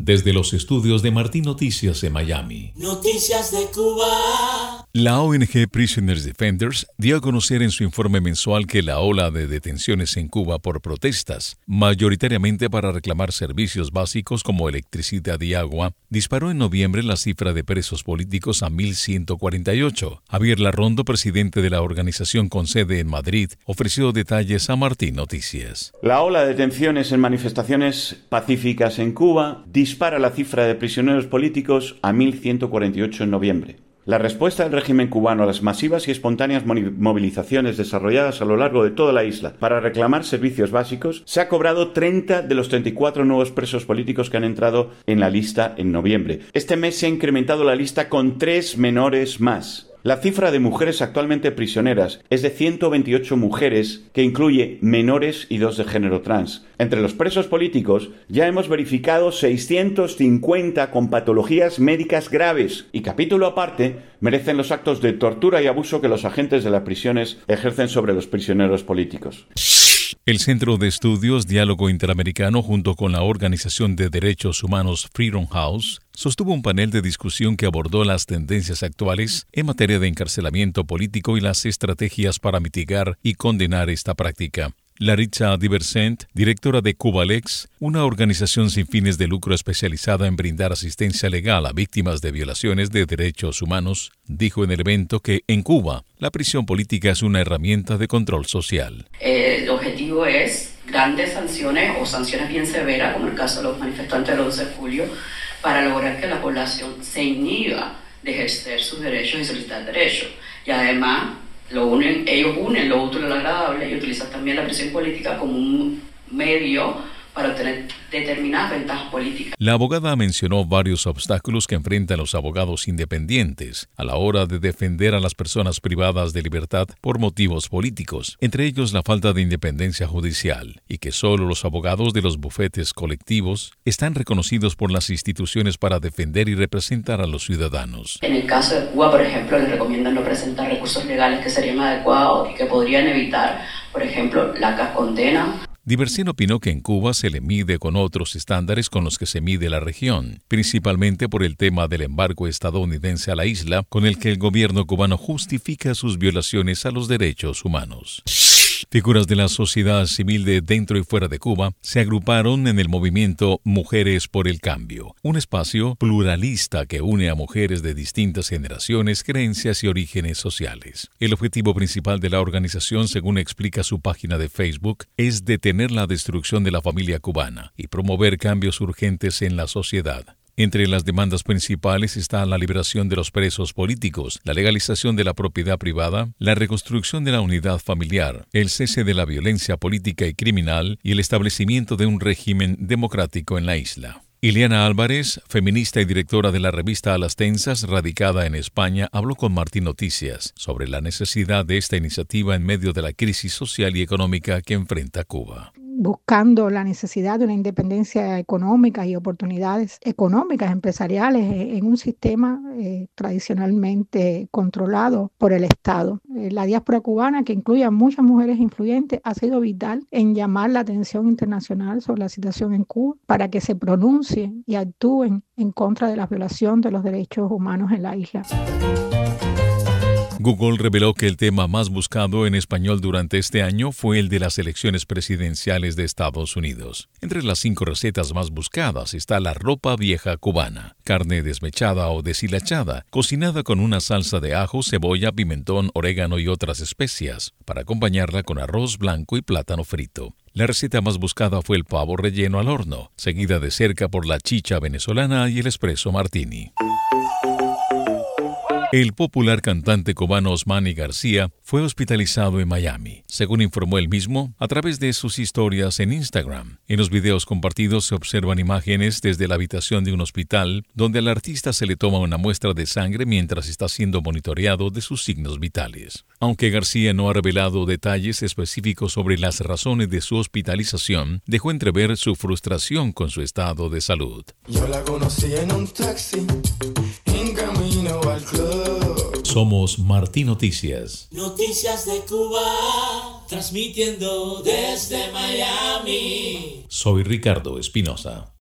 Desde los estudios de Martín Noticias en Miami. Noticias de Cuba. La ONG Prisoners Defenders dio a conocer en su informe mensual que la ola de detenciones en Cuba por protestas, mayoritariamente para reclamar servicios básicos como electricidad y agua, disparó en noviembre la cifra de presos políticos a 1.148. Javier Larrondo, presidente de la organización con sede en Madrid, ofreció detalles a Martín Noticias. La ola de detenciones en manifestaciones pacíficas en Cuba dispara la cifra de prisioneros políticos a 1.148 en noviembre. La respuesta del régimen cubano a las masivas y espontáneas movilizaciones desarrolladas a lo largo de toda la isla para reclamar servicios básicos se ha cobrado 30 de los 34 nuevos presos políticos que han entrado en la lista en noviembre. Este mes se ha incrementado la lista con 3 menores más. La cifra de mujeres actualmente prisioneras es de 128 mujeres, que incluye menores y 2 de género trans. Entre los presos políticos ya hemos verificado 650 con patologías médicas graves y, capítulo aparte, merecen los actos de tortura y abuso que los agentes de las prisiones ejercen sobre los prisioneros políticos. El Centro de Estudios Diálogo Interamericano, junto con la Organización de Derechos Humanos Freedom House, sostuvo un panel de discusión que abordó las tendencias actuales en materia de encarcelamiento político y las estrategias para mitigar y condenar esta práctica. Laritza Diversent, directora de Cubalex, una organización sin fines de lucro especializada en brindar asistencia legal a víctimas de violaciones de derechos humanos, dijo en el evento que en Cuba la prisión política es una herramienta de control social. El objetivo es grandes sanciones o sanciones bien severas, como el caso de los manifestantes del 11 de julio, para lograr que la población se inhiba de ejercer sus derechos y solicitar derechos. Y además, ellos unen lo útil y lo agradable y utilizan también la presión política como un medio para obtener determinadas ventajas políticas. La abogada mencionó varios obstáculos que enfrentan los abogados independientes a la hora de defender a las personas privadas de libertad por motivos políticos, entre ellos la falta de independencia judicial, y que solo los abogados de los bufetes colectivos están reconocidos por las instituciones para defender y representar a los ciudadanos. En el caso de Cuba, por ejemplo, les recomiendan no presentar recursos legales que serían adecuados y que podrían evitar, por ejemplo, la condena. Diversén opinó que en Cuba se le mide con otros estándares con los que se mide la región, principalmente por el tema del embargo estadounidense a la isla, con el que el gobierno cubano justifica sus violaciones a los derechos humanos. Figuras de la sociedad civil de dentro y fuera de Cuba se agruparon en el movimiento Mujeres por el Cambio, un espacio pluralista que une a mujeres de distintas generaciones, creencias y orígenes sociales. El objetivo principal de la organización, según explica su página de Facebook, es detener la destrucción de la familia cubana y promover cambios urgentes en la sociedad. Entre las demandas principales está la liberación de los presos políticos, la legalización de la propiedad privada, la reconstrucción de la unidad familiar, el cese de la violencia política y criminal y el establecimiento de un régimen democrático en la isla. Ileana Álvarez, feminista y directora de la revista A las Tensas, radicada en España, habló con Martín Noticias sobre la necesidad de esta iniciativa en medio de la crisis social y económica que enfrenta Cuba. Buscando la necesidad de una independencia económica y oportunidades económicas, empresariales, en un sistema tradicionalmente controlado por el Estado. La diáspora cubana, que incluye a muchas mujeres influyentes, ha sido vital en llamar la atención internacional sobre la situación en Cuba para que se pronuncien y actúen en contra de la violación de los derechos humanos en la isla. Google reveló que el tema más buscado en español durante este año fue el de las elecciones presidenciales de Estados Unidos. Entre las 5 recetas más buscadas está la ropa vieja cubana, carne desmechada o deshilachada, cocinada con una salsa de ajo, cebolla, pimentón, orégano y otras especias, para acompañarla con arroz blanco y plátano frito. La receta más buscada fue el pavo relleno al horno, seguida de cerca por la chicha venezolana y el espresso martini. El popular cantante cubano Osmani García fue hospitalizado en Miami, según informó él mismo a través de sus historias en Instagram. En los videos compartidos se observan imágenes desde la habitación de un hospital donde al artista se le toma una muestra de sangre mientras está siendo monitoreado de sus signos vitales. Aunque García no ha revelado detalles específicos sobre las razones de su hospitalización, dejó entrever su frustración con su estado de salud. Yo la conocí en un taxi, en camino al club. Somos Martín Noticias. Noticias de Cuba, transmitiendo desde Miami. Soy Ricardo Espinosa.